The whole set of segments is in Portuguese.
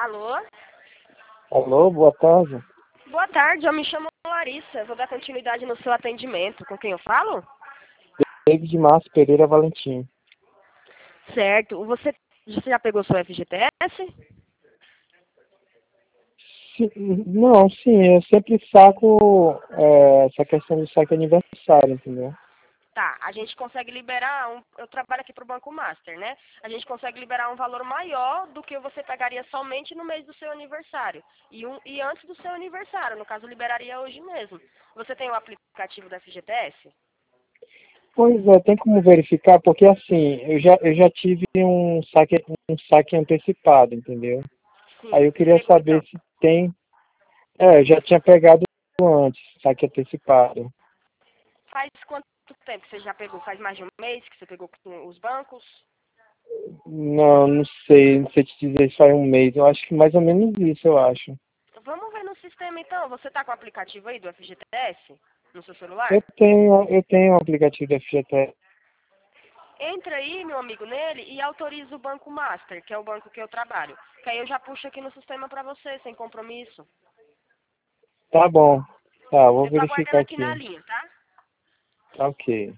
Alô? Alô, boa tarde. Boa tarde, eu me chamo Larissa. Eu vou dar continuidade no seu atendimento. Com quem eu falo? David Márcio Pereira Valentim. Certo. Você já pegou seu FGTS? Não, sim, eu sempre saco essa questão do saque aniversário, entendeu? Tá, a gente consegue liberar eu trabalho aqui pro Banco Master, né? A gente consegue liberar um valor maior do que você pagaria somente no mês do seu aniversário. E antes do seu aniversário, no caso, liberaria hoje mesmo. Você tem o aplicativo do FGTS? Pois é, tem como verificar, porque assim, eu já tive um saque antecipado, entendeu? Aí Sim. eu Você queria pegou saber então? se tem. Eu já tinha pegado antes, saque antecipado. Faz quanto tempo que você já pegou? Faz mais de um mês que você pegou com os bancos? Não sei te dizer se faz um mês. Eu acho que mais ou menos isso, eu acho. Vamos ver no sistema então. Você tá com o aplicativo aí do FGTS no seu celular? Eu tenho um aplicativo da FGTS. Entra aí, meu amigo, nele e autoriza o Banco Master, que é o banco que eu trabalho. Que aí eu já puxo aqui no sistema pra você, sem compromisso. Tá bom. Tá, vou Eu tô aguardando verificar aqui na aqui. linha, tá? Tá ok.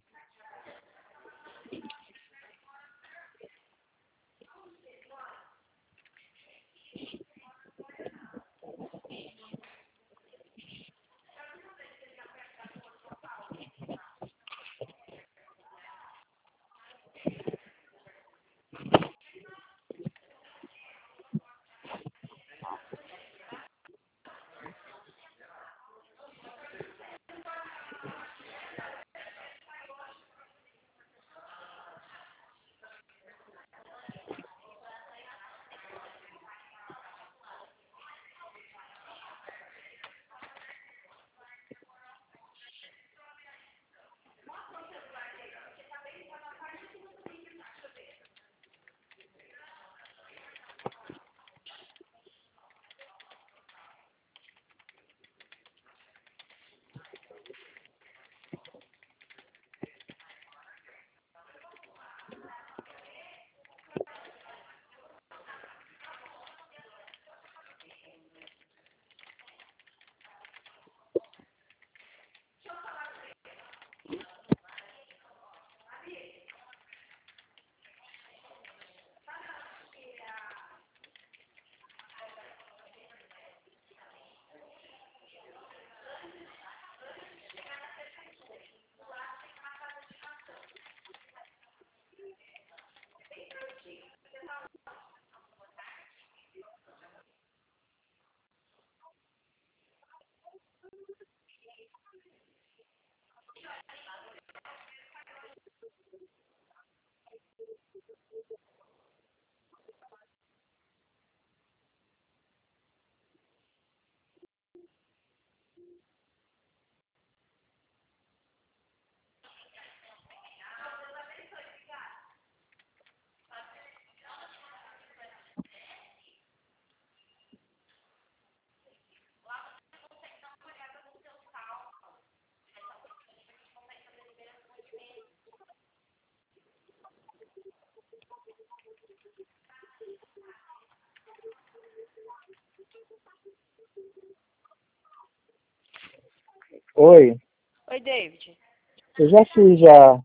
Oi, Oi, David. eu já fiz já.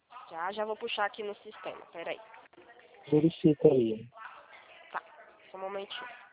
Já vou puxar aqui no sistema. Peraí. Verifica aí. Tá, só um momentinho.